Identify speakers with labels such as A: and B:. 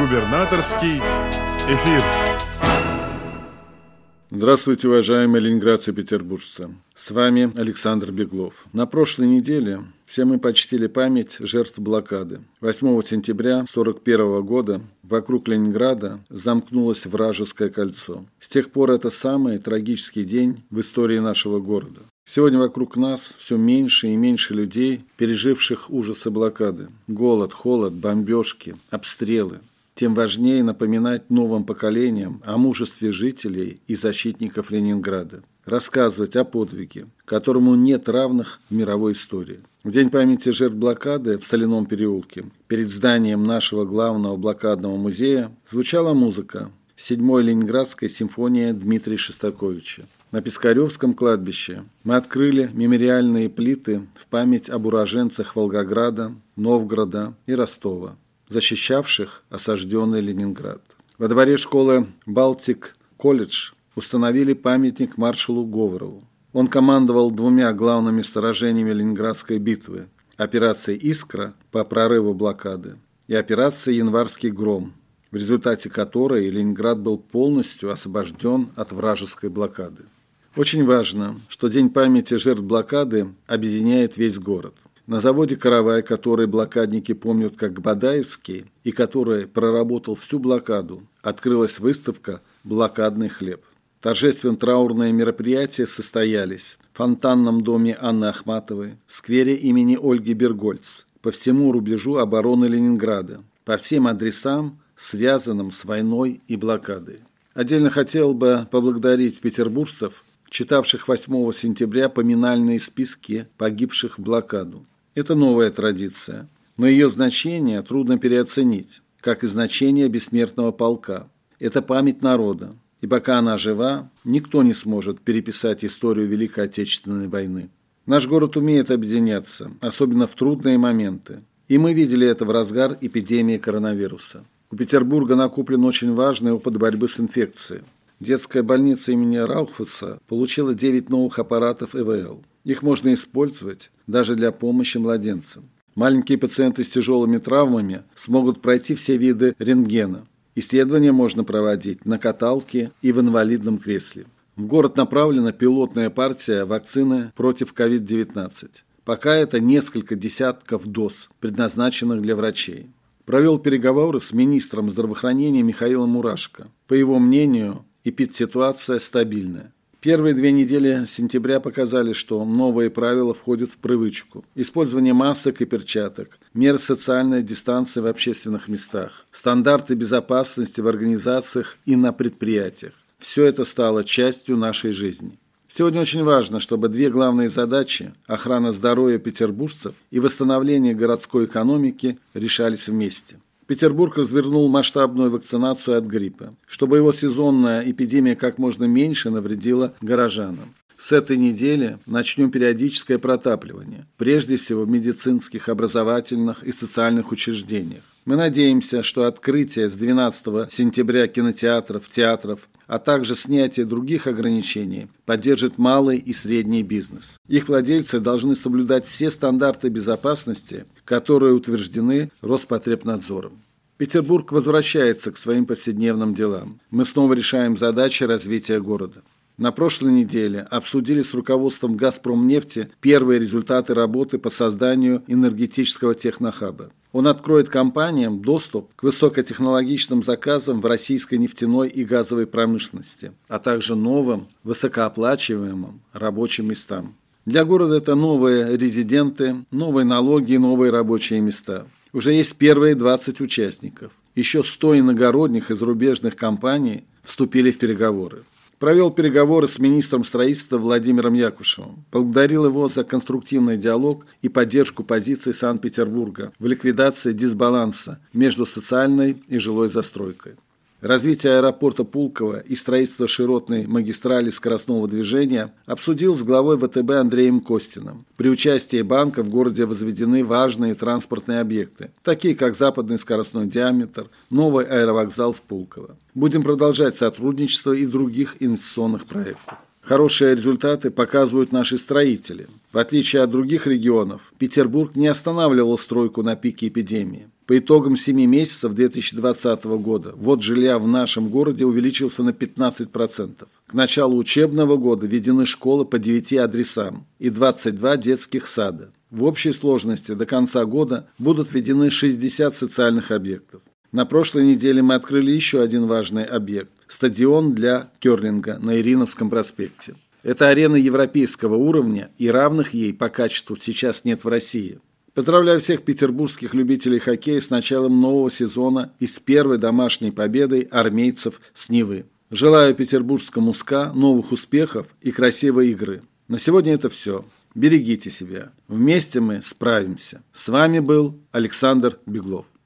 A: Губернаторский эфир.
B: Здравствуйте, уважаемые ленинградцы и петербуржцы. С вами Александр Беглов. На прошлой неделе все мы почтили память жертв блокады. 8 сентября 1941 года вокруг Ленинграда замкнулось вражеское кольцо. С тех пор это самый трагический день в истории нашего города. Сегодня вокруг нас все меньше и меньше людей, переживших ужасы блокады. Голод, холод, бомбежки, обстрелы. Тем важнее напоминать новым поколениям о мужестве жителей и защитников Ленинграда. Рассказывать о подвиге, которому нет равных в мировой истории. В День памяти жертв блокады в Соляном переулке перед зданием нашего главного блокадного музея звучала музыка. 7-я Ленинградская симфония Дмитрия Шостаковича. На Пискаревском кладбище мы открыли мемориальные плиты в память об уроженцах Волгограда, Новгорода и Ростова, защищавших осажденный Ленинград. Во дворе школы «Балтик-колледж» установили памятник маршалу Говорову. Он командовал 2 главными сражениями Ленинградской битвы – операцией «Искра» по прорыву блокады и операцией «Январский гром», в результате которой Ленинград был полностью освобожден от вражеской блокады. Очень важно, что День памяти жертв блокады объединяет весь город. На заводе «Каравай», который блокадники помнят как Бадаевский и который проработал всю блокаду, открылась выставка «Блокадный хлеб». Торжественно-траурные мероприятия состоялись в фонтанном доме Анны Ахматовой, в сквере имени Ольги Бергольц, по всему рубежу обороны Ленинграда, по всем адресам, связанным с войной и блокадой. Отдельно хотел бы поблагодарить петербуржцев, читавших 8 сентября поминальные списки погибших в блокаду. Это новая традиция, но ее значение трудно переоценить, как и значение бессмертного полка. Это память народа, и пока она жива, никто не сможет переписать историю Великой Отечественной войны. Наш город умеет объединяться, особенно в трудные моменты, и мы видели это в разгар эпидемии коронавируса. У Петербурга накоплен очень важный опыт борьбы с инфекцией. Детская больница имени Раухфаса получила 9 новых аппаратов ИВЛ. Их можно использовать даже для помощи младенцам. Маленькие пациенты с тяжелыми травмами смогут пройти все виды рентгена. Исследования можно проводить на каталке и в инвалидном кресле. В город направлена пилотная партия вакцины против COVID-19. Пока это несколько десятков доз, предназначенных для врачей. Провел переговоры с министром здравоохранения Михаилом Мурашко. По его мнению, эпидситуация стабильная. Первые 2 недели сентября показали, что новые правила входят в привычку. Использование масок и перчаток, меры социальной дистанции в общественных местах, стандарты безопасности в организациях и на предприятиях. Все это стало частью нашей жизни. Сегодня очень важно, чтобы 2 главные задачи – охрана здоровья петербуржцев и восстановление городской экономики – решались вместе. Петербург развернул масштабную вакцинацию от гриппа, чтобы его сезонная эпидемия как можно меньше навредила горожанам. С этой недели начнем периодическое протапливание, прежде всего в медицинских, образовательных и социальных учреждениях. Мы надеемся, что открытие с 12 сентября кинотеатров, театров, а также снятие других ограничений поддержит малый и средний бизнес. Их владельцы должны соблюдать все стандарты безопасности, которые утверждены Роспотребнадзором. Петербург возвращается к своим повседневным делам. Мы снова решаем задачи развития города. На прошлой неделе обсудили с руководством «Газпромнефти» первые результаты работы по созданию энергетического технохаба. Он откроет компаниям доступ к высокотехнологичным заказам в российской нефтяной и газовой промышленности, а также новым, высокооплачиваемым рабочим местам. Для города это новые резиденты, новые налоги и новые рабочие места. Уже есть первые 20 участников. Еще 100 иногородних и зарубежных компаний вступили в переговоры. Провел переговоры с министром строительства Владимиром Якушевым. Поблагодарил его за конструктивный диалог и поддержку позиций Санкт-Петербурга в ликвидации дисбаланса между социальной и жилой застройкой. Развитие аэропорта Пулково и строительство широтной магистрали скоростного движения обсудил с главой ВТБ Андреем Костиным. При участии банка в городе возведены важные транспортные объекты, такие как западный скоростной диаметр, новый аэровокзал в Пулково. Будем продолжать сотрудничество и в других инвестиционных проектах. Хорошие результаты показывают наши строители. В отличие от других регионов, Петербург не останавливал стройку на пике эпидемии. По итогам 7 месяцев 2020 года ввод жилья в нашем городе увеличился на 15%. К началу учебного года введены школы по 9 адресам и 22 детских сада. В общей сложности до конца года будут введены 60 социальных объектов. На прошлой неделе мы открыли еще один важный объект – стадион для керлинга на Ириновском проспекте. Это арена европейского уровня, и равных ей по качеству сейчас нет в России. Поздравляю всех петербургских любителей хоккея с началом нового сезона и с первой домашней победой армейцев с Невы. Желаю петербургскому СКА новых успехов и красивой игры. На сегодня это все. Берегите себя. Вместе мы справимся. С вами был Александр Беглов.